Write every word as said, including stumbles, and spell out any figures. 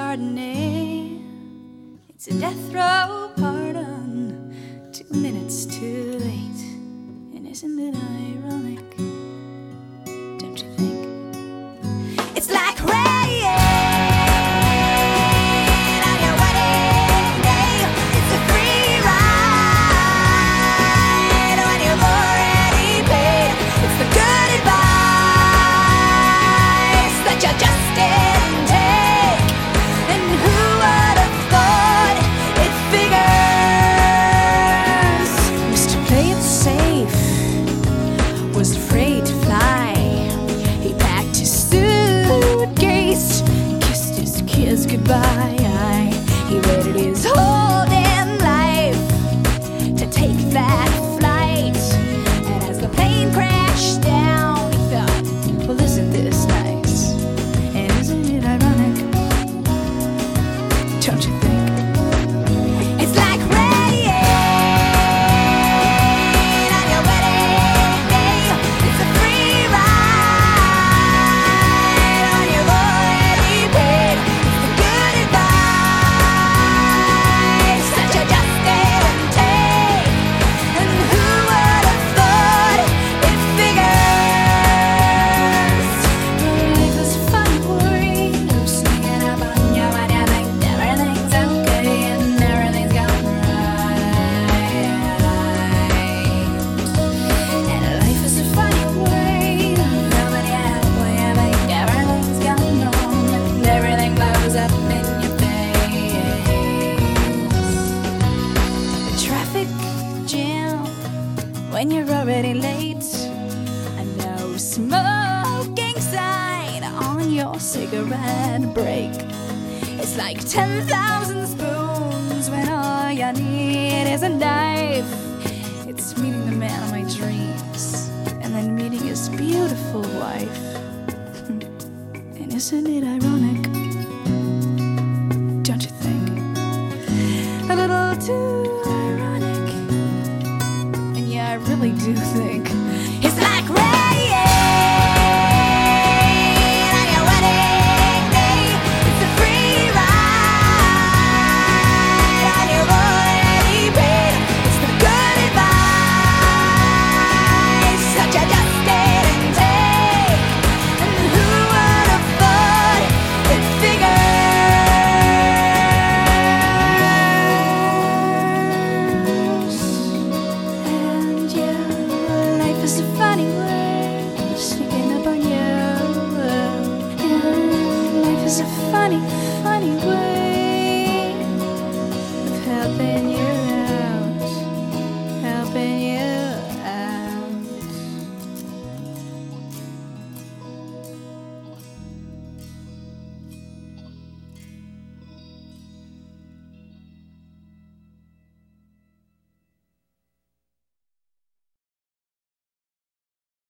Chardonnay. It's a death row pardon, two minutes too late. And isn't it ironic? Don't you think? It's like rain on your wedding day. It's a free ride when you've already paid. It's the good advice that you just didn't take. And who would have thought it figures? Mister Play It Safe was afraid to fly. He packed his suitcase, kissed his kids goodbye. He waited his whole damn life to take that flight. And as the plane crashed down, he thought, well, isn't this nice? And isn't it ironic? Don't you think? It's like rain on your wedding day. It's a free ride when you've already paid. It's the good advice that you just didn't take. And who would have thought it figures? Life is a funny way of sneaking up on you when you think everything's okay and everything's going right. And life is a funny way of coming out when you think everything's going wrong and everything blows up in your face. The traffic jam when you're already late. A no smoking sign on your cigarette break. It's like ten thousand spoons when all you need is a knife. It's meeting the man of my dreams and then meeting his beautiful wife. And isn't it ironic? Don't you think? A little too ironic. And yeah, I really do think it's like rain on your wedding day. It's a free ride and you've already paid. It's the good advice that you just didn't take. And who would have thought it figures? And yeah, life is a funny way of sneaking up on you. And life is a funny